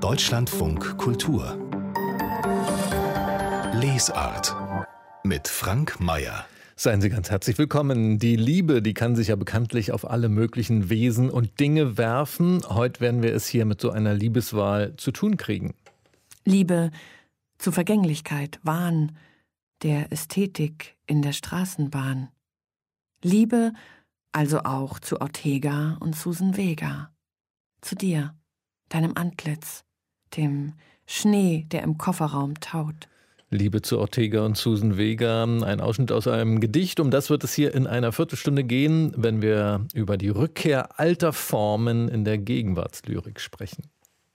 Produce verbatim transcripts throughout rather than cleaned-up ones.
Deutschlandfunk Kultur Lesart mit Frank Mayer. Seien Sie ganz herzlich willkommen. Die Liebe, die kann sich ja bekanntlich auf alle möglichen Wesen und Dinge werfen. Heute werden wir es hier mit so einer Liebeswahl zu tun kriegen. Liebe zu Vergänglichkeit, Wahn, der Ästhetik in der Straßenbahn. Liebe also auch zu Ortega und Susan Vega. Zu dir, deinem Antlitz, dem Schnee, der im Kofferraum taut. Liebe zu Ortega und Susan Vega, ein Ausschnitt aus einem Gedicht. Um das wird es hier in einer Viertelstunde gehen, wenn wir über die Rückkehr alter Formen in der Gegenwartslyrik sprechen.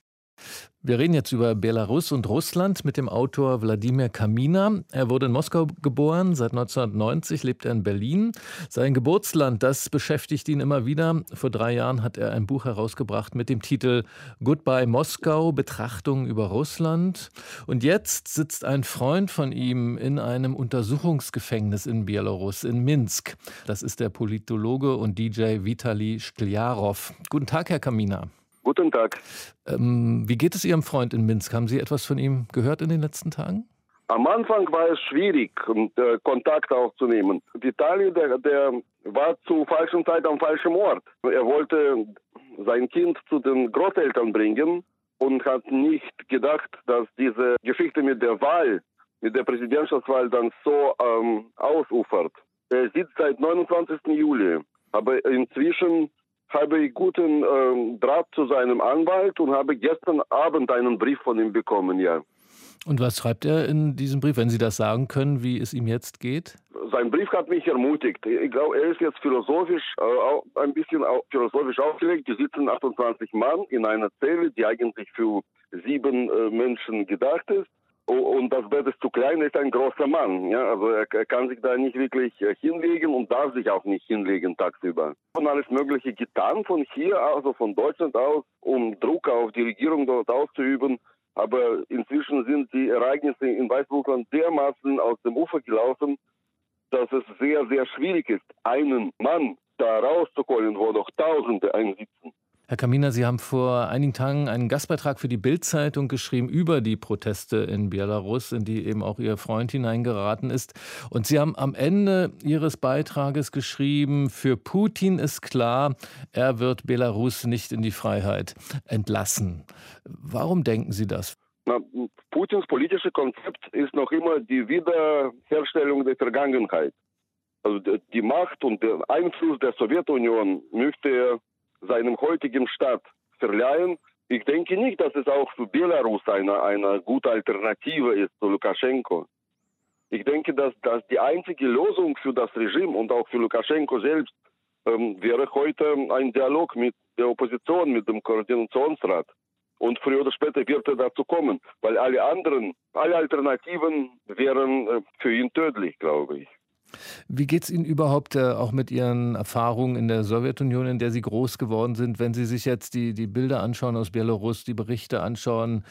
Wir reden jetzt über Belarus und Russland mit dem Autor Wladimir Kaminer. Er wurde in Moskau geboren, seit neunzehnhundertneunzig lebt er in Berlin. Sein Geburtsland, das beschäftigt ihn immer wieder. Vor drei Jahren hat er ein Buch herausgebracht mit dem Titel Goodbye Moskau, Betrachtungen über Russland. Und jetzt sitzt ein Freund von ihm in einem Untersuchungsgefängnis in Belarus, in Minsk. Das ist der Politologe und D J Vitali Skljarov. Guten Tag, Herr Kaminer. Guten Tag. Ähm, wie geht es Ihrem Freund in Minsk? Haben Sie etwas von ihm gehört in den letzten Tagen? Am Anfang war es schwierig, äh, Kontakt aufzunehmen. Vitali, der, der war zur falschen Zeit am falschen Ort. Er wollte sein Kind zu den Großeltern bringen und hat nicht gedacht, dass diese Geschichte mit der Wahl, mit der Präsidentschaftswahl dann so ähm, ausufert. Er sitzt seit neunundzwanzigsten Juli, aber inzwischen habe ich guten äh, Draht zu seinem Anwalt und habe gestern Abend einen Brief von ihm bekommen, ja. Und was schreibt er in diesem Brief, wenn Sie das sagen können, wie es ihm jetzt geht? Sein Brief hat mich ermutigt. Ich glaube, er ist jetzt philosophisch, äh, ein bisschen auch philosophisch aufgelegt. Die sitzen achtundzwanzig Mann in einer Zelle, die eigentlich für sieben äh, Menschen gedacht ist. Und das Bett ist zu klein, er ist ein großer Mann. Ja? Also er, er kann sich da nicht wirklich hinlegen und darf sich auch nicht hinlegen tagsüber. Und alles Mögliche getan von hier, also von Deutschland aus, um Druck auf die Regierung dort auszuüben. Aber inzwischen sind die Ereignisse in Weißrussland dermaßen aus dem Ufer gelaufen, dass es sehr, sehr schwierig ist, einen Mann da rauszuholen, wo doch Tausende einsitzen. Herr Kaminer, Sie haben vor einigen Tagen einen Gastbeitrag für die Bild-Zeitung geschrieben über die Proteste in Belarus, in die eben auch Ihr Freund hineingeraten ist. Und Sie haben am Ende Ihres Beitrages geschrieben, für Putin ist klar, er wird Belarus nicht in die Freiheit entlassen. Warum denken Sie das? Na, Putins politisches Konzept ist noch immer die Wiederherstellung der Vergangenheit. Also die Macht und der Einfluss der Sowjetunion möchte er seinem heutigen Staat verleihen. Ich denke nicht, dass es auch für Belarus eine, eine gute Alternative ist zu Lukaschenko. Ich denke, dass, dass die einzige Lösung für das Regime und auch für Lukaschenko selbst ähm, wäre heute ein Dialog mit der Opposition, mit dem Koordinationsrat. Und früher oder später wird er dazu kommen, weil alle anderen, alle Alternativen wären äh, für ihn tödlich, glaube ich. Wie geht es Ihnen überhaupt äh, auch mit Ihren Erfahrungen in der Sowjetunion, in der Sie groß geworden sind, wenn Sie sich jetzt die, die Bilder anschauen aus Belarus, die Berichte anschauen?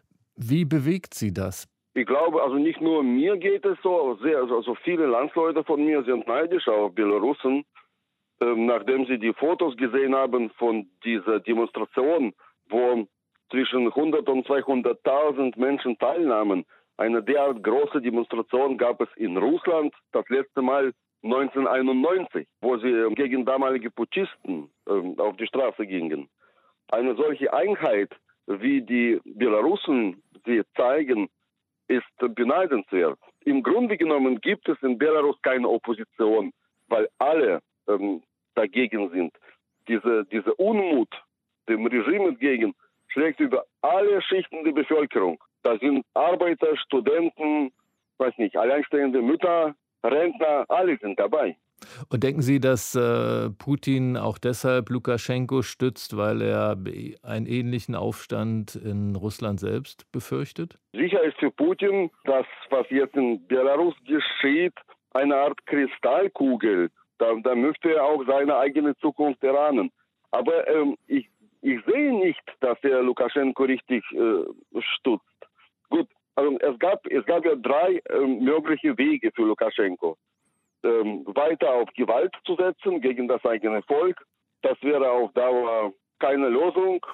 Wie bewegt Sie das? Ich glaube, also nicht nur mir geht es so, sehr, also viele Landsleute von mir sind neidisch auf Belarusen, äh, nachdem sie die Fotos gesehen haben von dieser Demonstration, wo zwischen hundert und zweihunderttausend Menschen teilnahmen. Eine derart große Demonstration gab es in Russland das letzte Mal neunzehnhunderteinundneunzig, wo sie gegen damalige Putschisten äh, auf die Straße gingen. Eine solche Einheit, wie die Belarusen sie zeigen, ist beneidenswert. Im Grunde genommen gibt es in Belarus keine Opposition, weil alle ähm, dagegen sind. Diese, diese Unmut dem Regime entgegen schlägt über alle Schichten der Bevölkerung. Da sind Arbeiter, Studenten, weiß nicht, alleinstehende Mütter, Rentner, alle sind dabei. Und denken Sie, dass äh, Putin auch deshalb Lukaschenko stützt, weil er einen ähnlichen Aufstand in Russland selbst befürchtet? Sicher ist für Putin, dass was jetzt in Belarus geschieht, eine Art Kristallkugel. Da, da möchte er auch seine eigene Zukunft erahnen. Aber ähm, ich, ich sehe nicht, dass er Lukaschenko richtig äh, stützt. Gut, also es gab, es gab ja drei ähm, mögliche Wege für Lukaschenko. Ähm, weiter auf Gewalt zu setzen gegen das eigene Volk, das wäre auf Dauer keine Lösung.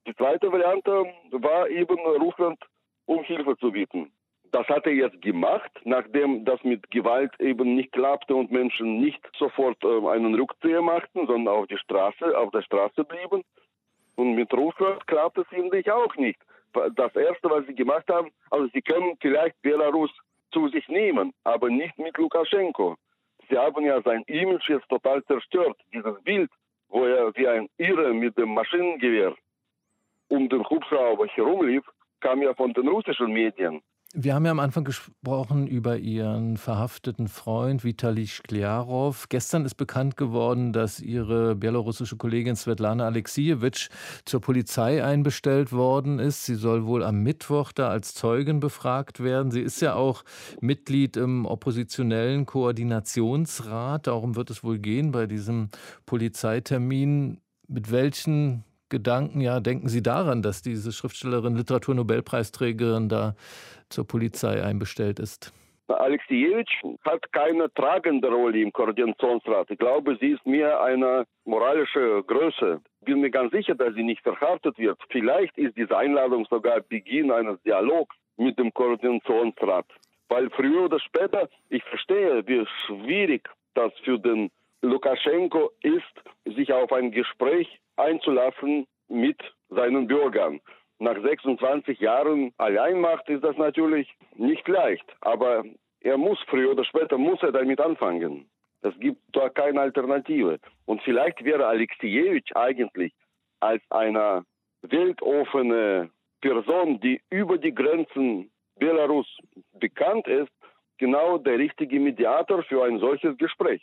Die zweite Variante war eben, Russland um Hilfe zu bitten. Das hat er jetzt gemacht, nachdem das mit Gewalt eben nicht klappte und Menschen nicht sofort äh, einen Rückzieher machten, sondern auf die Straße, auf der Straße blieben. Und mit Russland klappt es eigentlich auch nicht. Das Erste, was sie gemacht haben, also sie können vielleicht Belarus zu sich nehmen, aber nicht mit Lukaschenko. Sie haben ja sein Image jetzt total zerstört. Dieses Bild, wo er wie ein Irre mit dem Maschinengewehr um den Hubschrauber herumlief, kam ja von den russischen Medien. Wir haben ja am Anfang gesprochen über Ihren verhafteten Freund Vitali Sklarov. Gestern ist bekannt geworden, dass Ihre belarussische Kollegin Svetlana Aleksijewitsch zur Polizei einbestellt worden ist. Sie soll wohl am Mittwoch da als Zeugin befragt werden. Sie ist ja auch Mitglied im oppositionellen Koordinationsrat. Darum wird es wohl gehen bei diesem Polizeitermin. Mit welchen Gedanken, ja, denken Sie daran, dass diese Schriftstellerin, Literaturnobelpreisträgerin da zur Polizei einbestellt ist? Aleksijewitsch hat keine tragende Rolle im Koordinationsrat. Ich glaube, sie ist mehr eine moralische Größe. Ich bin mir ganz sicher, dass sie nicht verhaftet wird. Vielleicht ist diese Einladung sogar Beginn eines Dialogs mit dem Koordinationsrat. Weil früher oder später, ich verstehe, wie schwierig das für den Lukaschenko ist, sich auf ein Gespräch einzulassen mit seinen Bürgern. Nach sechsundzwanzig Jahren Alleinmacht ist das natürlich nicht leicht, aber er muss früher oder später muss er damit anfangen. Es gibt da keine Alternative. Und vielleicht wäre Aleksijewitsch eigentlich als eine weltoffene Person, die über die Grenzen Belarus bekannt ist, genau der richtige Mediator für ein solches Gespräch.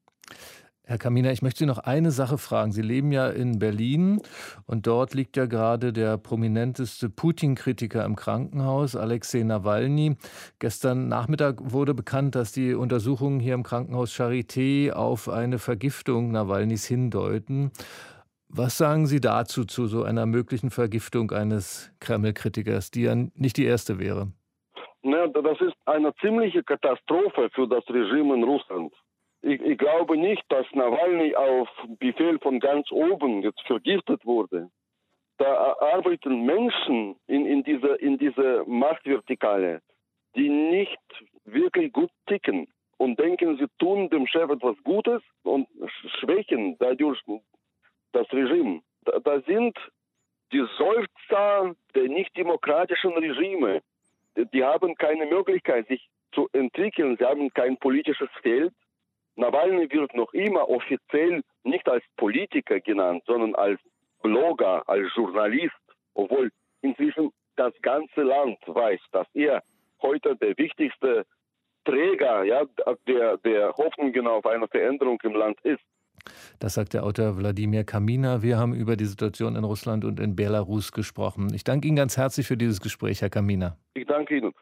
Herr Kaminer, ich möchte Sie noch eine Sache fragen. Sie leben ja in Berlin und dort liegt ja gerade der prominenteste Putin-Kritiker im Krankenhaus, Alexei Nawalny. Gestern Nachmittag wurde bekannt, dass die Untersuchungen hier im Krankenhaus Charité auf eine Vergiftung Nawalnys hindeuten. Was sagen Sie dazu, zu so einer möglichen Vergiftung eines Kreml-Kritikers, die ja nicht die erste wäre? Ja, das ist eine ziemliche Katastrophe für das Regime in Russland. Ich, ich glaube nicht, dass Nawalny auf Befehl von ganz oben jetzt vergiftet wurde. Da arbeiten Menschen in, in dieser in diese Machtvertikale, die nicht wirklich gut ticken und denken, sie tun dem Chef etwas Gutes und schwächen dadurch das Regime. Da, da sind die Seufzer der nicht-demokratischen Regime. Die haben keine Möglichkeit, sich zu entwickeln. Sie haben kein politisches Feld. Nawalny wird noch immer offiziell nicht als Politiker genannt, sondern als Blogger, als Journalist, obwohl inzwischen das ganze Land weiß, dass er heute der wichtigste Träger, ja, der, der Hoffnungen auf eine Veränderung im Land ist. Das sagt der Autor Wladimir Kaminer. Wir haben über die Situation in Russland und in Belarus gesprochen. Ich danke Ihnen ganz herzlich für dieses Gespräch, Herr Kaminer. Ich danke Ihnen.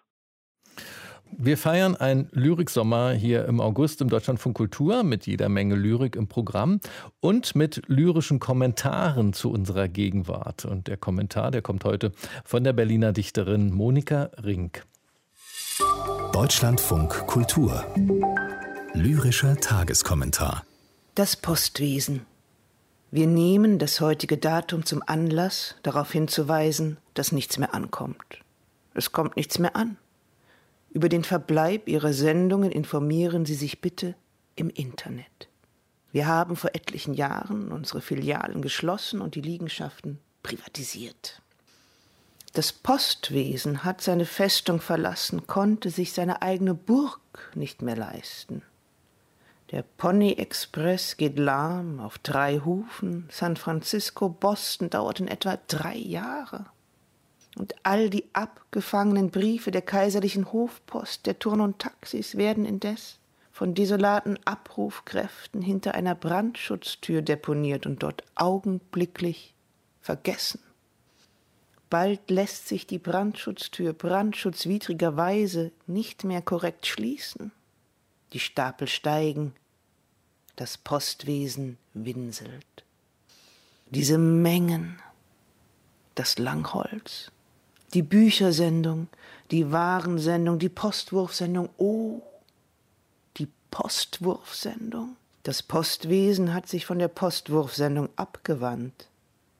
Wir feiern einen Lyriksommer hier im August im Deutschlandfunk Kultur mit jeder Menge Lyrik im Programm und mit lyrischen Kommentaren zu unserer Gegenwart. Und der Kommentar, der kommt heute von der Berliner Dichterin Monika Rink. Deutschlandfunk Kultur. Lyrischer Tageskommentar. Das Postwesen. Wir nehmen das heutige Datum zum Anlass, darauf hinzuweisen, dass nichts mehr ankommt. Es kommt nichts mehr an. Über den Verbleib Ihrer Sendungen informieren Sie sich bitte im Internet. Wir haben vor etlichen Jahren unsere Filialen geschlossen und die Liegenschaften privatisiert. Das Postwesen hat seine Festung verlassen, konnte sich seine eigene Burg nicht mehr leisten. Der Pony Express geht lahm auf drei Hufen. San Francisco, Boston dauert in etwa drei Jahre. Und all die abgefangenen Briefe der kaiserlichen Hofpost, der Turn- und Taxis werden indes von desolaten Abrufkräften hinter einer Brandschutztür deponiert und dort augenblicklich vergessen. Bald lässt sich die Brandschutztür brandschutzwidrigerweise nicht mehr korrekt schließen. Die Stapel steigen, das Postwesen winselt. Diese Mengen, das Langholz, die Büchersendung, die Warensendung, die Postwurfsendung, oh, die Postwurfsendung. Das Postwesen hat sich von der Postwurfsendung abgewandt.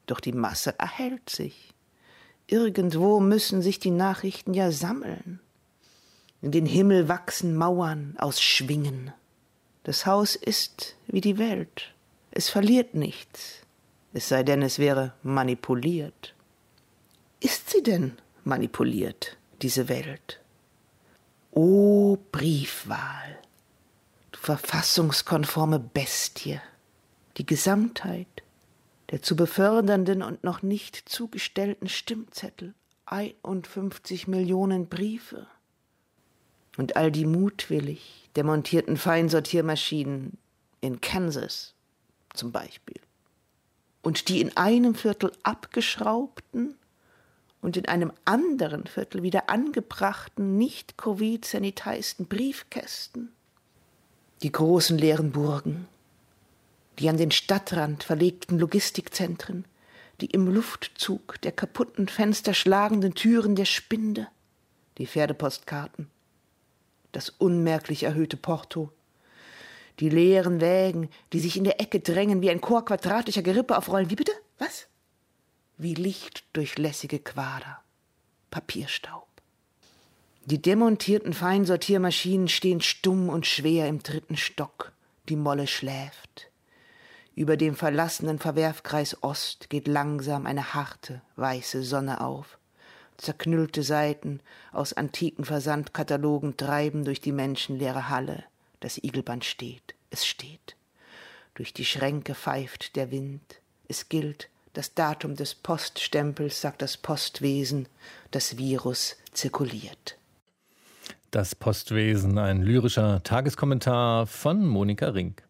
Doch die Masse erhält sich. Irgendwo müssen sich die Nachrichten ja sammeln. In den Himmel wachsen Mauern aus Schwingen. Das Haus ist wie die Welt. Es verliert nichts, es sei denn, es wäre manipuliert. Ist sie denn manipuliert, diese Welt? O Briefwahl, du verfassungskonforme Bestie, die Gesamtheit der zu befördernden und noch nicht zugestellten Stimmzettel, einundfünfzig Millionen Briefe. Und all die mutwillig demontierten Feinsortiermaschinen in Kansas zum Beispiel. Und die in einem Viertel abgeschraubten und in einem anderen Viertel wieder angebrachten, nicht Covid-sanitized Briefkästen. Die großen leeren Burgen, die an den Stadtrand verlegten Logistikzentren, die im Luftzug der kaputten Fenster schlagenden Türen der Spinde, die Pferdepostkarten, das unmerklich erhöhte Porto, die leeren Wägen, die sich in der Ecke drängen wie ein Chor quadratischer Gerippe auf Rollen. Wie bitte? Was? Wie lichtdurchlässige Quader. Papierstaub. Die demontierten Feinsortiermaschinen stehen stumm und schwer im dritten Stock. Die Molle schläft. Über dem verlassenen Verwerfkreis Ost geht langsam eine harte, weiße Sonne auf. Zerknüllte Seiten aus antiken Versandkatalogen treiben durch die menschenleere Halle. Das Igelband steht, es steht. Durch die Schränke pfeift der Wind. Es gilt das Datum des Poststempels, sagt das Postwesen. Das Virus zirkuliert. Das Postwesen, ein lyrischer Tageskommentar von Monika Rink.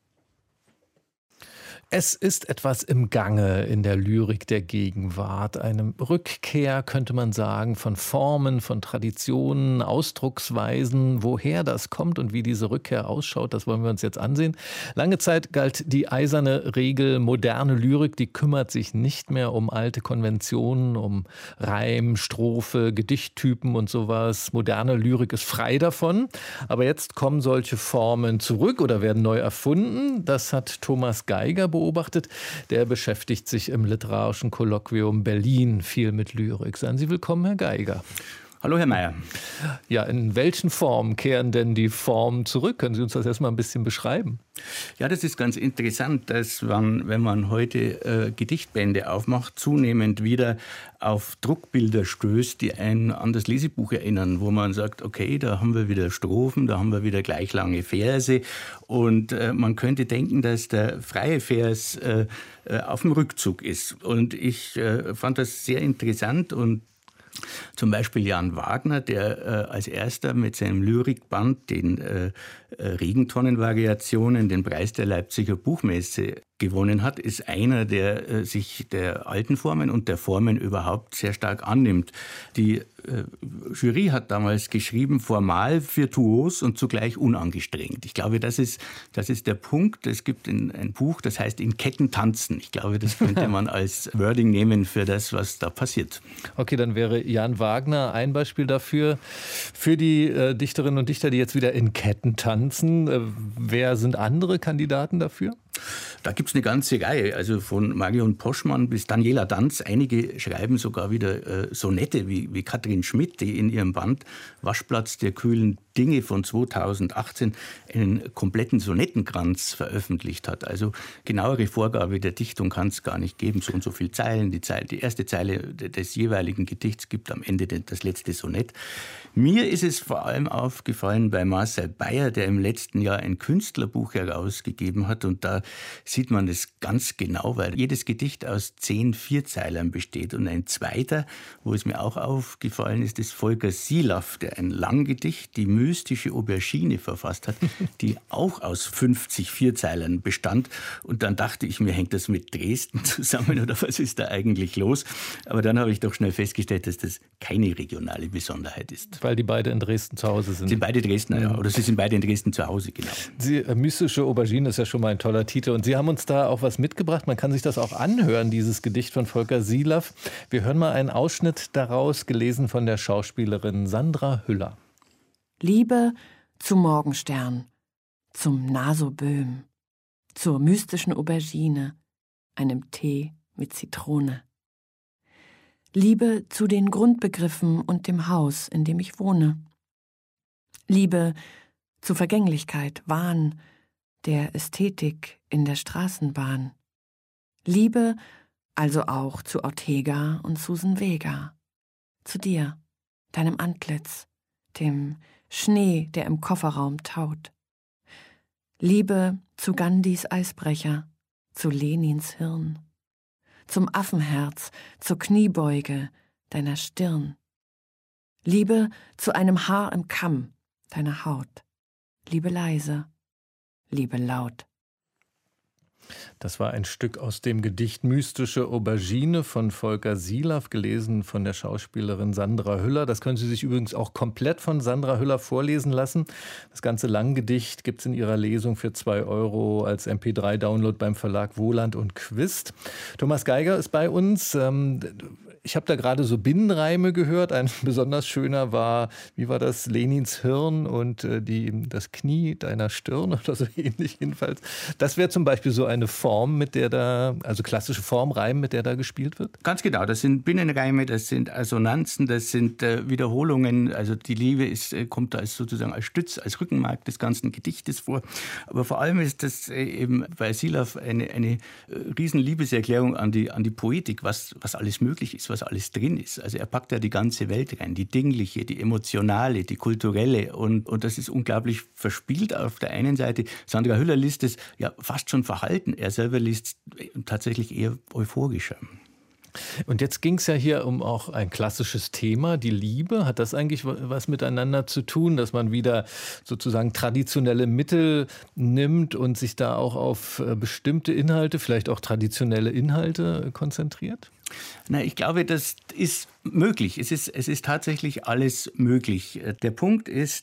Es ist etwas im Gange in der Lyrik der Gegenwart. Eine Rückkehr, könnte man sagen, von Formen, von Traditionen, Ausdrucksweisen. Woher das kommt und wie diese Rückkehr ausschaut, das wollen wir uns jetzt ansehen. Lange Zeit galt die eiserne Regel, moderne Lyrik, die kümmert sich nicht mehr um alte Konventionen, um Reim, Strophe, Gedichttypen und sowas. Moderne Lyrik ist frei davon. Aber jetzt kommen solche Formen zurück oder werden neu erfunden. Das hat Thomas Geiger beobachtet. beobachtet. Der beschäftigt sich im Literarischen Kolloquium Berlin viel mit Lyrik. Seien Sie willkommen, Herr Geiger. Hallo, Herr Mayer. Ja, in welchen Formen kehren denn die Formen zurück? Können Sie uns das erstmal ein bisschen beschreiben? Ja, das ist ganz interessant, dass man, wenn man heute äh, Gedichtbände aufmacht, zunehmend wieder auf Druckbilder stößt, die einen an das Lesebuch erinnern, wo man sagt, okay, da haben wir wieder Strophen, da haben wir wieder gleich lange Verse und äh, man könnte denken, dass der freie Vers äh, äh, auf dem Rückzug ist. Und ich äh, fand das sehr interessant und zum Beispiel Jan Wagner, der äh, als erster mit seinem Lyrikband, den äh, Regentonnenvariationen, den Preis der Leipziger Buchmesse gewonnen hat, ist einer, der äh, sich der alten Formen und der Formen überhaupt sehr stark annimmt. Die äh, Jury hat damals geschrieben, formal, virtuos und zugleich unangestrengt. Ich glaube, das ist, das ist der Punkt. Es gibt ein, ein Buch, das heißt In Ketten tanzen. Ich glaube, das könnte man als Wording nehmen für das, was da passiert. Okay, dann wäre Jan Wagner ein Beispiel dafür. Für die äh, Dichterinnen und Dichter, die jetzt wieder in Ketten tanzen, äh, wer sind andere Kandidaten dafür? Da gibt es eine ganze Reihe, also von Marion Poschmann bis Daniela Danz. Einige schreiben sogar wieder äh, Sonette, wie, wie Katrin Schmidt, die in ihrem Band Waschplatz der kühlen Dinge von zweitausendachtzehn einen kompletten Sonettenkranz veröffentlicht hat. Also genauere Vorgabe der Dichtung kann es gar nicht geben. So und so viele Zeilen, die, Zeile, die erste Zeile des jeweiligen Gedichts gibt am Ende das letzte Sonett. Mir ist es vor allem aufgefallen bei Marcel Beyer, der im letzten Jahr ein Künstlerbuch herausgegeben hat. Und da sieht man das ganz genau, weil jedes Gedicht aus zehn Vierzeilern besteht. Und ein zweiter, wo es mir auch aufgefallen ist, ist Volker Silaff, der ein Langgedicht, die mystische Aubergine, verfasst hat, die auch aus fünfzig Vierzeilern bestand. Und dann dachte ich mir, hängt das mit Dresden zusammen oder was ist da eigentlich los? Aber dann habe ich doch schnell festgestellt, dass das keine regionale Besonderheit ist. Weil die beide in Dresden zu Hause sind. Sie sind beide Dresdner, ja. Oder sie sind beide in Dresden zu Hause, genau. Sie, äh, mystische Aubergine ist ja schon mal ein toller Titel. Und Sie haben uns da auch was mitgebracht. Man kann sich das auch anhören, dieses Gedicht von Volker Silaff. Wir hören mal einen Ausschnitt daraus, gelesen von der Schauspielerin Sandra Hüller. Liebe zum Morgenstern, zum Nasoböhm, zur mystischen Aubergine, einem Tee mit Zitrone. Liebe zu den Grundbegriffen und dem Haus, in dem ich wohne. Liebe zu Vergänglichkeit, Wahn, der Ästhetik in der Straßenbahn. Liebe also auch zu Ortega und Susan Vega, zu dir, deinem Antlitz, dem Schnee, der im Kofferraum taut. Liebe zu Gandhis Eisbrecher, zu Lenins Hirn, zum Affenherz, zur Kniebeuge deiner Stirn. Liebe zu einem Haar im Kamm deiner Haut. Liebe leise, Liebe laut. Das war ein Stück aus dem Gedicht Mystische Aubergine von Volker Silaff, gelesen von der Schauspielerin Sandra Hüller. Das können Sie sich übrigens auch komplett von Sandra Hüller vorlesen lassen. Das ganze Langgedicht gibt es in ihrer Lesung für zwei Euro als M P drei Download beim Verlag Wohland und Quist. Thomas Geiger ist bei uns. Ich habe da gerade so Binnenreime gehört. Ein besonders schöner war, wie war das, Lenins Hirn und die, das Knie deiner Stirn oder so ähnlich jedenfalls. Das wäre zum Beispiel so eine Form, mit der da, also klassische Formreim, mit der da gespielt wird? Ganz genau, das sind Binnenreime, das sind Assonanzen, das sind äh, Wiederholungen. Also die Liebe ist, äh, kommt als sozusagen als Stütz, als Rückenmark des ganzen Gedichtes vor. Aber vor allem ist das äh, eben bei Silaff eine, eine äh, riesen Liebeserklärung an die, an die Poetik, was, was alles möglich ist, was alles drin ist. Also er packt ja die ganze Welt rein, die dingliche, die emotionale, die kulturelle, und, und das ist unglaublich verspielt auf der einen Seite. Sandra Hüller liest es ja fast schon verhalten. Er selber liest tatsächlich eher euphorischer. Und jetzt ging es ja hier um auch ein klassisches Thema, die Liebe. Hat das eigentlich was miteinander zu tun, dass man wieder sozusagen traditionelle Mittel nimmt und sich da auch auf bestimmte Inhalte, vielleicht auch traditionelle Inhalte konzentriert? Na, ich glaube, das ist möglich. Es ist, es ist tatsächlich alles möglich. Der Punkt ist,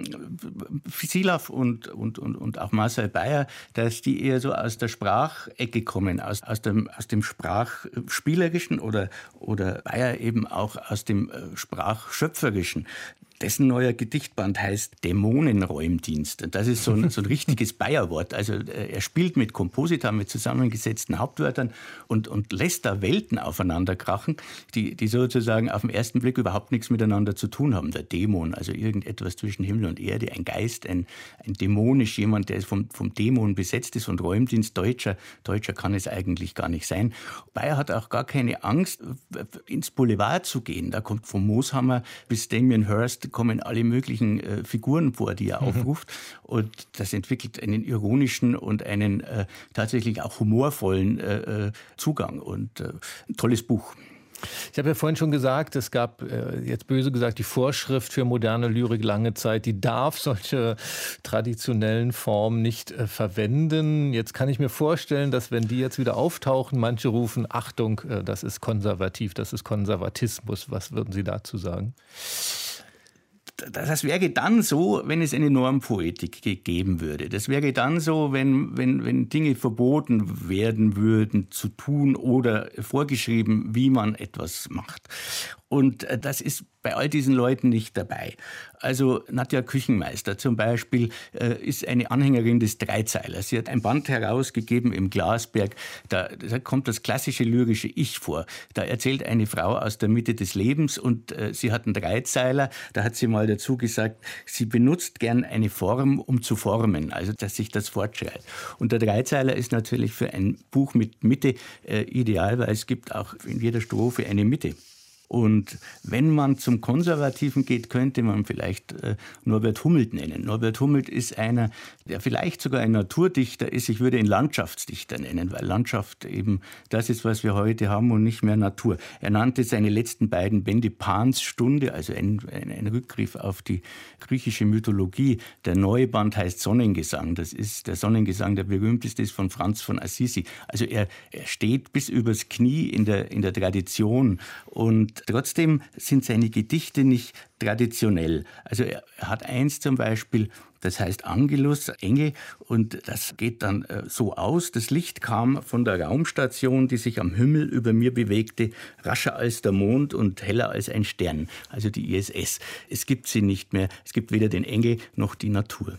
Silaff und, und, und, und auch Marcel Beyer, dass die eher so aus der Sprachecke kommen, aus, aus, dem, aus dem Sprachspielerischen oder, oder Beyer eben auch aus dem Sprachschöpferischen. Dessen neuer Gedichtband heißt Dämonenräumdienst. Das ist so ein, so ein richtiges Beyer-Wort. Also er spielt mit Komposita, mit zusammengesetzten Hauptwörtern und, und lässt da Welten aufeinander krachen, die, die sozusagen auf den ersten Blick überhaupt nichts miteinander zu tun haben. Der Dämon, also irgendetwas zwischen Himmel und Erde, ein Geist, ein, ein dämonisch, jemand, der vom, vom Dämon besetzt ist, und Räumdienst, Deutscher. Deutscher kann es eigentlich gar nicht sein. Beyer hat auch gar keine Angst, ins Boulevard zu gehen. Da kommt vom Mooshammer bis Damien Hirst kommen alle möglichen äh, Figuren vor, die er mhm. aufruft. Und das entwickelt einen ironischen und einen äh, tatsächlich auch humorvollen äh, Zugang. Und äh, ein tolles Buch. Ich habe ja vorhin schon gesagt, es gab, äh, jetzt böse gesagt, die Vorschrift für moderne Lyrik lange Zeit, die darf solche traditionellen Formen nicht äh, verwenden. Jetzt kann ich mir vorstellen, dass wenn die jetzt wieder auftauchen, manche rufen, Achtung, äh, das ist konservativ, das ist Konservatismus. Was würden Sie dazu sagen? Das wäre dann so, wenn es eine Normpoetik geben würde. Das wäre dann so, wenn, wenn, wenn Dinge verboten werden würden zu tun oder vorgeschrieben, wie man etwas macht. Und das ist bei all diesen Leuten nicht dabei. Also Nadja Küchenmeister zum Beispiel äh, ist eine Anhängerin des Dreizeilers. Sie hat ein Band herausgegeben im Glasberg, da, da kommt das klassische lyrische Ich vor. Da erzählt eine Frau aus der Mitte des Lebens und äh, sie hat einen Dreizeiler. Da hat sie mal dazu gesagt, sie benutzt gern eine Form, um zu formen, also dass sich das fortschreibt. Und der Dreizeiler ist natürlich für ein Buch mit Mitte äh, ideal, weil es gibt auch in jeder Strophe eine Mitte. Und wenn man zum Konservativen geht, könnte man vielleicht äh, Norbert Hummelt nennen. Norbert Hummelt ist einer, der vielleicht sogar ein Naturdichter ist. Ich würde ihn Landschaftsdichter nennen, weil Landschaft eben das ist, was wir heute haben und nicht mehr Natur. Er nannte seine letzten beiden Bände Pans Stunde, also ein, ein, ein Rückgriff auf die griechische Mythologie. Der neue Band heißt Sonnengesang. Das ist der Sonnengesang, der berühmteste ist von Franz von Assisi. Also er, er steht bis übers Knie in der, in der Tradition, und trotzdem sind seine Gedichte nicht traditionell. Also er hat eins zum Beispiel, das heißt Angelus, Engel, und das geht dann äh, so aus. Das Licht kam von der Raumstation, die sich am Himmel über mir bewegte, rascher als der Mond und heller als ein Stern, also die I S S. Es gibt sie nicht mehr, es gibt weder den Engel noch die Natur.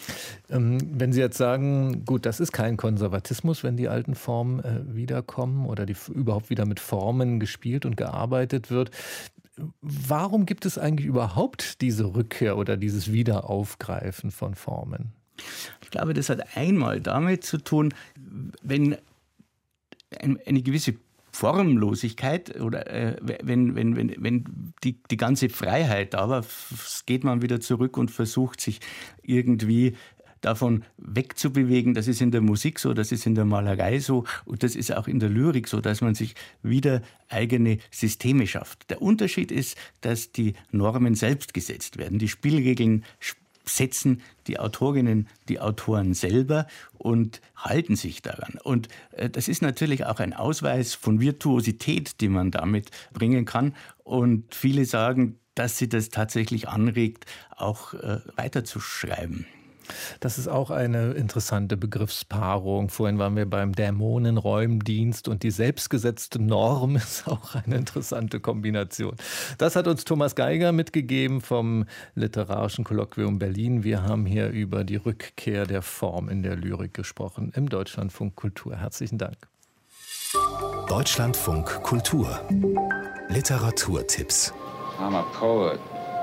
Wenn Sie jetzt sagen, gut, das ist kein Konservatismus, wenn die alten Formen äh, wiederkommen oder die überhaupt wieder mit Formen gespielt und gearbeitet wird. Warum gibt es eigentlich überhaupt diese Rückkehr oder dieses Wiederaufgreifen von Formen? Ich glaube, das hat einmal damit zu tun, wenn eine gewisse Formlosigkeit oder äh, wenn, wenn, wenn, wenn die, die ganze Freiheit da war, geht man wieder zurück und versucht sich irgendwie davon wegzubewegen. Das ist in der Musik so, das ist in der Malerei so und das ist auch in der Lyrik so, dass man sich wieder eigene Systeme schafft. Der Unterschied ist, dass die Normen selbst gesetzt werden. Die Spielregeln setzen die Autorinnen, die Autoren selber und halten sich daran. Und äh, das ist natürlich auch ein Ausweis von Virtuosität, die man damit bringen kann. Und viele sagen, dass sie das tatsächlich anregt, auch äh, weiterzuschreiben. Das ist auch eine interessante Begriffspaarung. Vorhin waren wir beim Dämonenräumdienst und die selbstgesetzte Norm ist auch eine interessante Kombination. Das hat uns Thomas Geiger mitgegeben vom Literarischen Kolloquium Berlin. Wir haben hier über die Rückkehr der Form in der Lyrik gesprochen im Deutschlandfunk Kultur. Herzlichen Dank. Deutschlandfunk Kultur. Literaturtipps. I'm a poet.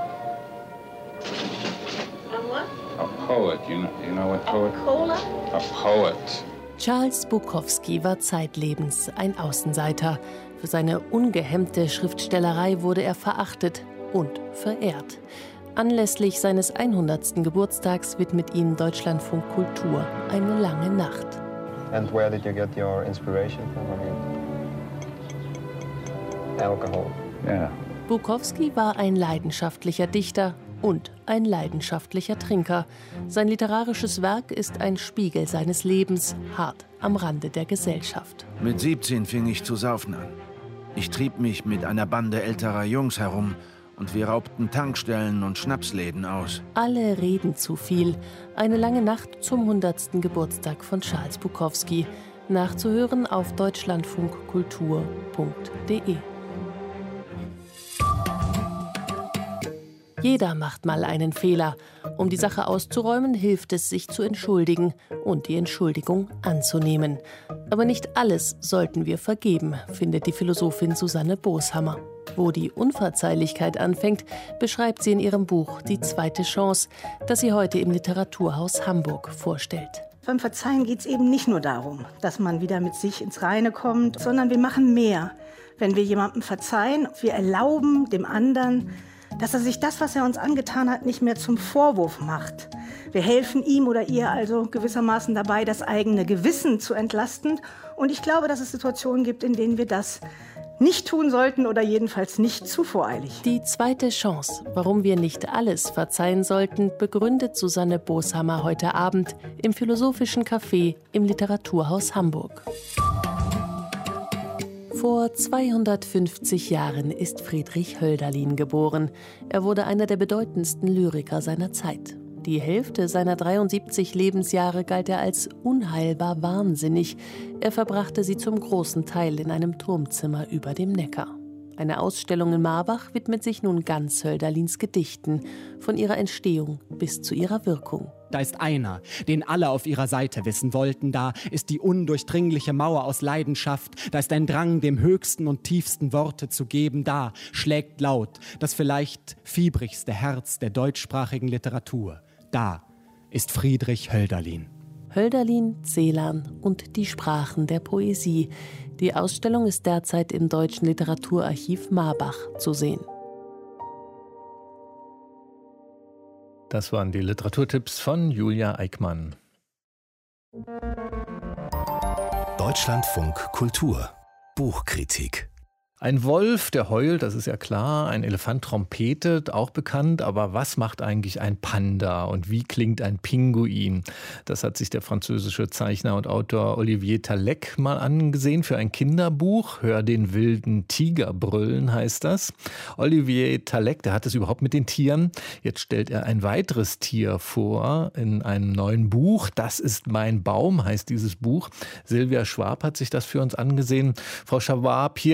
A poet, you know, you know what poet? Cola? A poet. Charles Bukowski war zeitlebens ein Außenseiter. Für seine ungehemmte Schriftstellerei wurde er verachtet und verehrt. Anlässlich seines hundertsten Geburtstags widmet ihm Deutschlandfunk Kultur eine lange Nacht. And where did you get your inspiration from? Alcohol. Yeah. Bukowski war ein leidenschaftlicher Dichter und ein leidenschaftlicher Trinker. Sein literarisches Werk ist ein Spiegel seines Lebens, hart am Rande der Gesellschaft. Mit siebzehn fing ich zu saufen an. Ich trieb mich mit einer Bande älterer Jungs herum und wir raubten Tankstellen und Schnapsläden aus. Alle reden zu viel. Eine lange Nacht zum hundertsten Geburtstag von Charles Bukowski. Nachzuhören auf deutschlandfunkkultur punkt de. Jeder macht mal einen Fehler. Um die Sache auszuräumen, hilft es, sich zu entschuldigen und die Entschuldigung anzunehmen. Aber nicht alles sollten wir vergeben, findet die Philosophin Susanne Boshammer. Wo die Unverzeihlichkeit anfängt, beschreibt sie in ihrem Buch Die zweite Chance, das sie heute im Literaturhaus Hamburg vorstellt. Beim Verzeihen geht es eben nicht nur darum, dass man wieder mit sich ins Reine kommt, sondern wir machen mehr. Wenn wir jemandem verzeihen, wir erlauben dem anderen, dass er sich das, was er uns angetan hat, nicht mehr zum Vorwurf macht. Wir helfen ihm oder ihr also gewissermaßen dabei, das eigene Gewissen zu entlasten. Und ich glaube, dass es Situationen gibt, in denen wir das nicht tun sollten oder jedenfalls nicht zu voreilig. Die zweite Chance, warum wir nicht alles verzeihen sollten, begründet Susanne Boshammer heute Abend im Philosophischen Café im Literaturhaus Hamburg. Vor zweihundertfünfzig Jahren ist Friedrich Hölderlin geboren. Er wurde einer der bedeutendsten Lyriker seiner Zeit. Die Hälfte seiner dreiundsiebzig Lebensjahre galt er als unheilbar wahnsinnig. Er verbrachte sie zum großen Teil in einem Turmzimmer über dem Neckar. Eine Ausstellung in Marbach widmet sich nun ganz Hölderlins Gedichten, von ihrer Entstehung bis zu ihrer Wirkung. Da ist einer, den alle auf ihrer Seite wissen wollten. Da ist die undurchdringliche Mauer aus Leidenschaft. Da ist ein Drang, dem höchsten und tiefsten Worte zu geben. Da schlägt laut das vielleicht fiebrigste Herz der deutschsprachigen Literatur. Da ist Friedrich Hölderlin. Hölderlin, Celan und die Sprachen der Poesie. Die Ausstellung ist derzeit im Deutschen Literaturarchiv Marbach zu sehen. Das waren die Literaturtipps von Julia Eickmann. Deutschlandfunk Kultur. Buchkritik. Ein Wolf, der heult, das ist ja klar. Ein Elefant trompetet, auch bekannt. Aber was macht eigentlich ein Panda und wie klingt ein Pinguin? Das hat sich der französische Zeichner und Autor Olivier Talec mal angesehen für ein Kinderbuch. Hör den wilden Tiger brüllen heißt das. Olivier Talec, der hat es überhaupt mit den Tieren. Jetzt stellt er ein weiteres Tier vor in einem neuen Buch. Das ist mein Baum, heißt dieses Buch. Silvia Schwab hat sich das für uns angesehen. Frau Schwab, hier geht es jetzt um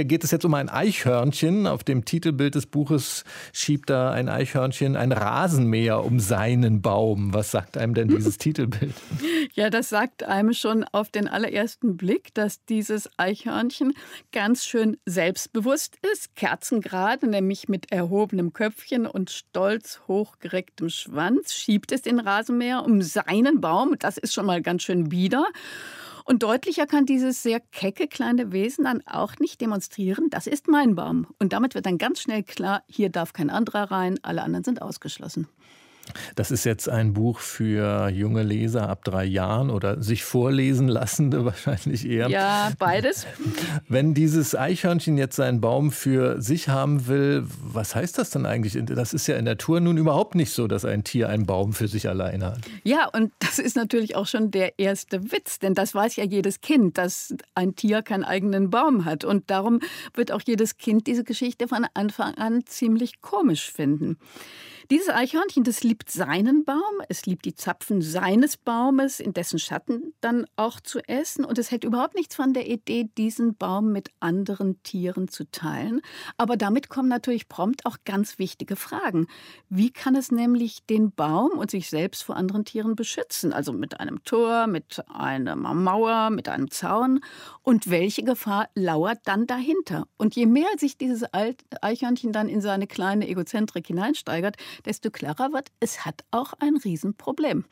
um ein Eichhörnchen. Auf dem Titelbild des Buches schiebt da ein Eichhörnchen ein Rasenmäher um seinen Baum. Was sagt einem denn dieses Titelbild? Ja, das sagt einem schon auf den allerersten Blick, dass dieses Eichhörnchen ganz schön selbstbewusst ist, kerzengerade, nämlich mit erhobenem Köpfchen und stolz hochgerecktem Schwanz, schiebt es den Rasenmäher um seinen Baum. Das ist schon mal ganz schön bieder. Und deutlicher kann dieses sehr kecke kleine Wesen dann auch nicht demonstrieren, das ist mein Baum. Und damit wird dann ganz schnell klar, hier darf kein anderer rein, alle anderen sind ausgeschlossen. Das ist jetzt ein Buch für junge Leser ab drei Jahren oder sich vorlesen lassende wahrscheinlich eher. Ja, beides. Wenn dieses Eichhörnchen jetzt seinen Baum für sich haben will, was heißt das denn eigentlich? Das ist ja in der Natur nun überhaupt nicht so, dass ein Tier einen Baum für sich alleine hat. Ja, und das ist natürlich auch schon der erste Witz, denn das weiß ja jedes Kind, dass ein Tier keinen eigenen Baum hat. Und darum wird auch jedes Kind diese Geschichte von Anfang an ziemlich komisch finden. Dieses Eichhörnchen, das liebt seinen Baum, es liebt die Zapfen seines Baumes, in dessen Schatten dann auch zu essen. Und es hält überhaupt nichts von der Idee, diesen Baum mit anderen Tieren zu teilen. Aber damit kommen natürlich prompt auch ganz wichtige Fragen. Wie kann es nämlich den Baum und sich selbst vor anderen Tieren beschützen? Also mit einem Tor, mit einer Mauer, mit einem Zaun. Und welche Gefahr lauert dann dahinter? Und je mehr sich dieses Eichhörnchen dann in seine kleine Egozentrik hineinsteigert, desto klarer wird, es hat auch ein Riesenproblem.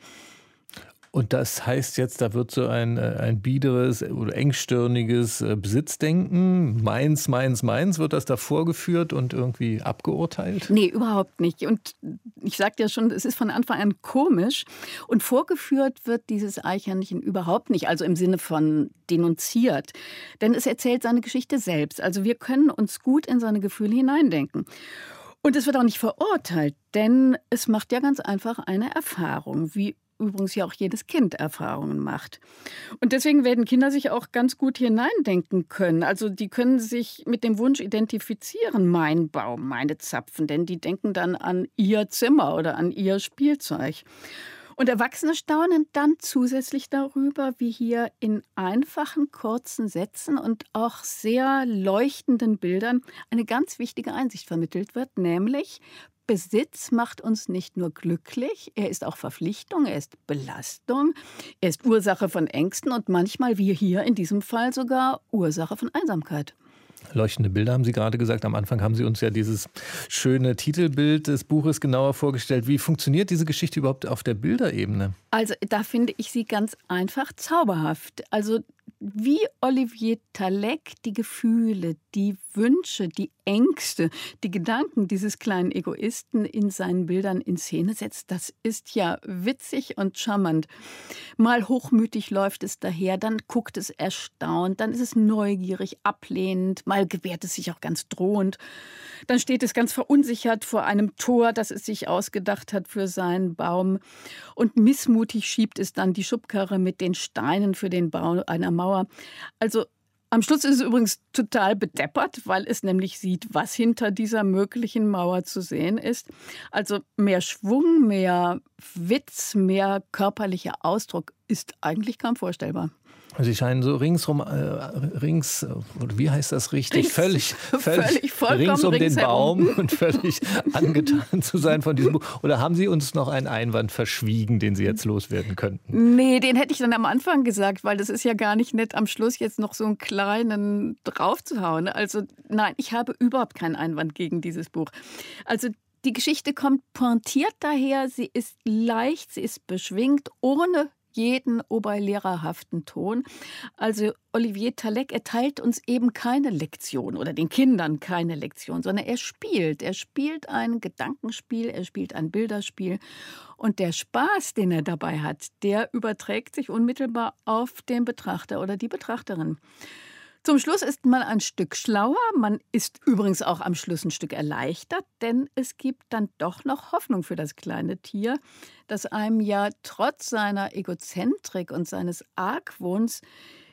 Und das heißt jetzt, da wird so ein, ein biederes oder engstirniges Besitzdenken, meins, meins, meins, wird das da vorgeführt und irgendwie abgeurteilt? Nee, überhaupt nicht. Und ich sagte ja schon, es ist von Anfang an komisch. Und vorgeführt wird dieses Eichhörnchen überhaupt nicht, also im Sinne von denunziert. Denn es erzählt seine Geschichte selbst. Also wir können uns gut in seine Gefühle hineindenken. Und es wird auch nicht verurteilt, denn es macht ja ganz einfach eine Erfahrung, wie übrigens ja auch jedes Kind Erfahrungen macht. Und deswegen werden Kinder sich auch ganz gut hineindenken können. Also die können sich mit dem Wunsch identifizieren, mein Baum, meine Zapfen, denn die denken dann an ihr Zimmer oder an ihr Spielzeug. Und Erwachsene staunen dann zusätzlich darüber, wie hier in einfachen, kurzen Sätzen und auch sehr leuchtenden Bildern eine ganz wichtige Einsicht vermittelt wird, nämlich Besitz macht uns nicht nur glücklich, er ist auch Verpflichtung, er ist Belastung, er ist Ursache von Ängsten und manchmal, wie hier in diesem Fall, sogar Ursache von Einsamkeit. Leuchtende Bilder haben Sie gerade gesagt. Am Anfang haben Sie uns ja dieses schöne Titelbild des Buches genauer vorgestellt. Wie funktioniert diese Geschichte überhaupt auf der Bilderebene? Also da finde ich sie ganz einfach zauberhaft. Also wie Olivier Tallec die Gefühle, die Wünsche, die Ängste, die Gedanken dieses kleinen Egoisten in seinen Bildern in Szene setzt, das ist ja witzig und charmant. Mal hochmütig läuft es daher, dann guckt es erstaunt, dann ist es neugierig, ablehnend, mal gewährt es sich auch ganz drohend. Dann steht es ganz verunsichert vor einem Tor, das es sich ausgedacht hat für seinen Baum. Und missmutig schiebt es dann die Schubkarre mit den Steinen für den Bau einer Mauer. Also am Schluss ist es übrigens total bedeppert, weil es nämlich sieht, was hinter dieser möglichen Mauer zu sehen ist. Also mehr Schwung, mehr Witz, mehr körperlicher Ausdruck ist eigentlich kaum vorstellbar. Sie scheinen so ringsrum, äh, rings, oder wie heißt das richtig? Rings, völlig, völlig, völlig rings um den ringsherum. Baum und völlig angetan zu sein von diesem Buch. Oder haben Sie uns noch einen Einwand verschwiegen, den Sie jetzt loswerden könnten? Nee, den hätte ich dann am Anfang gesagt, weil das ist ja gar nicht nett, am Schluss jetzt noch so einen kleinen draufzuhauen. Also nein, ich habe überhaupt keinen Einwand gegen dieses Buch. Also die Geschichte kommt pointiert daher, sie ist leicht, sie ist beschwingt, ohne jeden oberlehrerhaften Ton. Also Olivier Tallec erteilt uns eben keine Lektion oder den Kindern keine Lektion, sondern er spielt. Er spielt ein Gedankenspiel, er spielt ein Bilderspiel. Und der Spaß, den er dabei hat, der überträgt sich unmittelbar auf den Betrachter oder die Betrachterin. Zum Schluss ist man ein Stück schlauer, man ist übrigens auch am Schluss ein Stück erleichtert, denn es gibt dann doch noch Hoffnung für das kleine Tier, das einem ja trotz seiner Egozentrik und seines Argwohns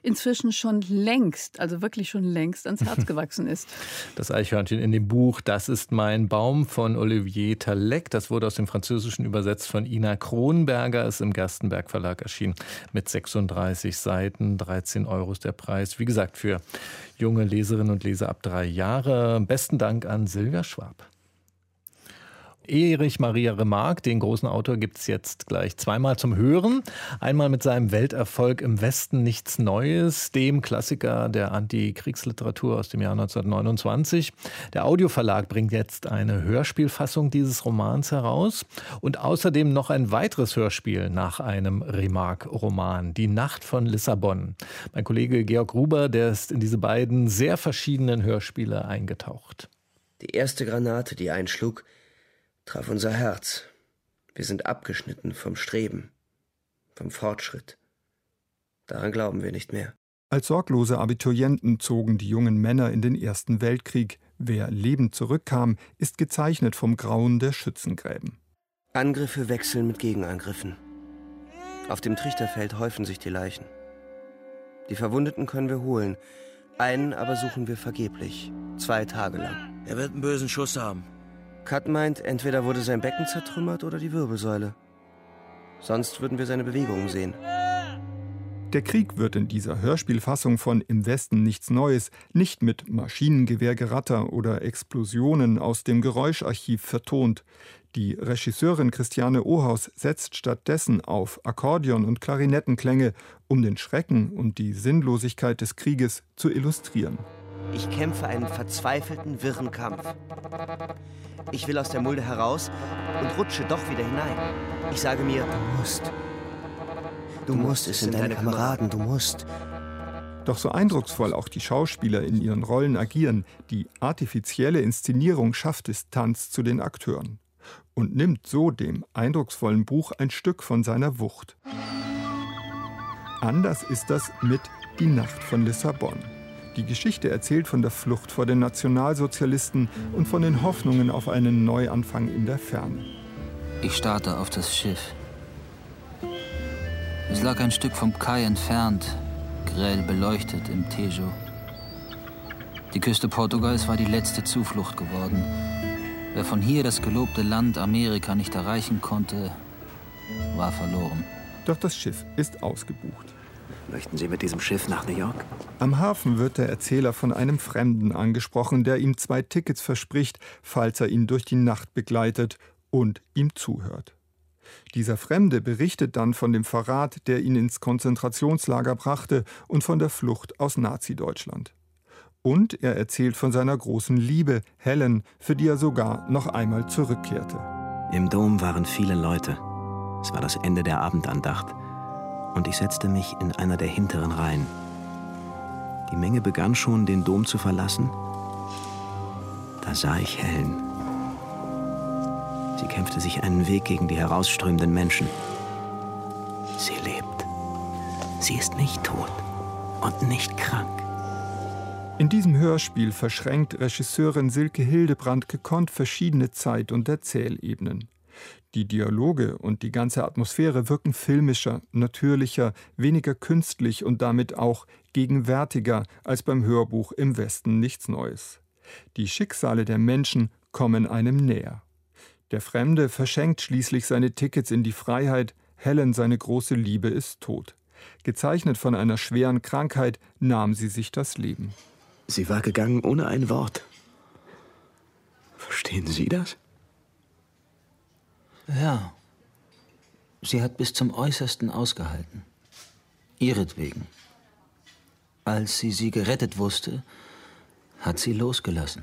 inzwischen schon längst, also wirklich schon längst ans Herz gewachsen ist. Das Eichhörnchen in dem Buch Das ist mein Baum von Olivier Talec. Das wurde aus dem Französischen übersetzt von Ina Kronberger, ist im Gerstenberg Verlag erschienen mit sechsunddreißig Seiten. dreizehn Euro ist der Preis. Wie gesagt, für junge Leserinnen und Leser ab drei Jahre. Besten Dank an Silvia Schwab. Erich Maria Remarque, den großen Autor, gibt es jetzt gleich zweimal zum Hören. Einmal mit seinem Welterfolg Im Westen nichts Neues, dem Klassiker der Antikriegsliteratur aus dem Jahr neunzehnhundertneunundzwanzig. Der Audioverlag bringt jetzt eine Hörspielfassung dieses Romans heraus und außerdem noch ein weiteres Hörspiel nach einem Remarque-Roman, Die Nacht von Lissabon. Mein Kollege Georg Gruber, der ist in diese beiden sehr verschiedenen Hörspiele eingetaucht. Die erste Granate, die einschlug, traf unser Herz. Wir sind abgeschnitten vom Streben, vom Fortschritt. Daran glauben wir nicht mehr. Als sorglose Abiturienten zogen die jungen Männer in den Ersten Weltkrieg. Wer lebend zurückkam, ist gezeichnet vom Grauen der Schützengräben. Angriffe wechseln mit Gegenangriffen. Auf dem Trichterfeld häufen sich die Leichen. Die Verwundeten können wir holen. Einen aber suchen wir vergeblich. Zwei Tage lang. Er wird einen bösen Schuss haben. Kat meint, entweder wurde sein Becken zertrümmert oder die Wirbelsäule. Sonst würden wir seine Bewegungen sehen. Der Krieg wird in dieser Hörspielfassung von Im Westen nichts Neues nicht mit Maschinengewehrgeratter oder Explosionen aus dem Geräuscharchiv vertont. Die Regisseurin Christiane Ohaus setzt stattdessen auf Akkordeon- und Klarinettenklänge, um den Schrecken und die Sinnlosigkeit des Krieges zu illustrieren. Ich kämpfe einen verzweifelten, wirren Kampf. Ich will aus der Mulde heraus und rutsche doch wieder hinein. Ich sage mir, du musst. Du, du musst, es sind deine Kameraden, du musst. Doch so eindrucksvoll auch die Schauspieler in ihren Rollen agieren, die artifizielle Inszenierung schafft Distanz zu den Akteuren und nimmt so dem eindrucksvollen Buch ein Stück von seiner Wucht. Anders ist das mit Die Nacht von Lissabon. Die Geschichte erzählt von der Flucht vor den Nationalsozialisten und von den Hoffnungen auf einen Neuanfang in der Ferne. Ich starrte auf das Schiff. Es lag ein Stück vom Kai entfernt, grell beleuchtet im Tejo. Die Küste Portugals war die letzte Zuflucht geworden. Wer von hier das gelobte Land Amerika nicht erreichen konnte, war verloren. Doch das Schiff ist ausgebucht. Möchten Sie mit diesem Schiff nach New York? Am Hafen wird der Erzähler von einem Fremden angesprochen, der ihm zwei Tickets verspricht, falls er ihn durch die Nacht begleitet und ihm zuhört. Dieser Fremde berichtet dann von dem Verrat, der ihn ins Konzentrationslager brachte und von der Flucht aus Nazi-Deutschland. Und er erzählt von seiner großen Liebe, Helen, für die er sogar noch einmal zurückkehrte. Im Dom waren viele Leute. Es war das Ende der Abendandacht. Und ich setzte mich in einer der hinteren Reihen. Die Menge begann schon, den Dom zu verlassen. Da sah ich Helen. Sie kämpfte sich einen Weg gegen die herausströmenden Menschen. Sie lebt. Sie ist nicht tot und nicht krank. In diesem Hörspiel verschränkt Regisseurin Silke Hildebrandt gekonnt verschiedene Zeit- und Erzählebenen. Die Dialoge und die ganze Atmosphäre wirken filmischer, natürlicher, weniger künstlich und damit auch gegenwärtiger als beim Hörbuch Im Westen nichts Neues. Die Schicksale der Menschen kommen einem näher. Der Fremde verschenkt schließlich seine Tickets in die Freiheit, Helen, seine große Liebe, ist tot. Gezeichnet von einer schweren Krankheit, nahm sie sich das Leben. Sie war gegangen ohne ein Wort. Verstehen Sie das? Ja, sie hat bis zum Äußersten ausgehalten. Ihretwegen. Als sie sie gerettet wusste, hat sie losgelassen.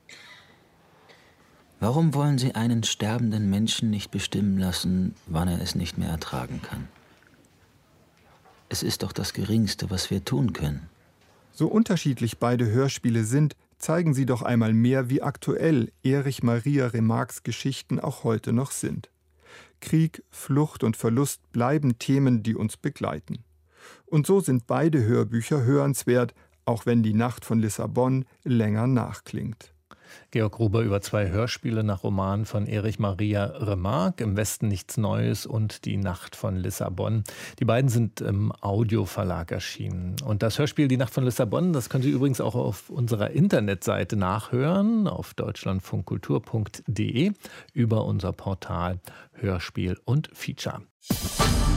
Warum wollen Sie einen sterbenden Menschen nicht bestimmen lassen, wann er es nicht mehr ertragen kann? Es ist doch das Geringste, was wir tun können. So unterschiedlich beide Hörspiele sind, zeigen sie doch einmal mehr, wie aktuell Erich Maria Remarques Geschichten auch heute noch sind. Krieg, Flucht und Verlust bleiben Themen, die uns begleiten. Und so sind beide Hörbücher hörenswert, auch wenn die Nacht von Lissabon länger nachklingt. Georg Gruber über zwei Hörspiele nach Romanen von Erich Maria Remarque, Im Westen nichts Neues und Die Nacht von Lissabon. Die beiden sind im Audioverlag erschienen. Und das Hörspiel Die Nacht von Lissabon, das können Sie übrigens auch auf unserer Internetseite nachhören, auf deutschlandfunkkultur punkt de, über unser Portal Hörspiel und Feature.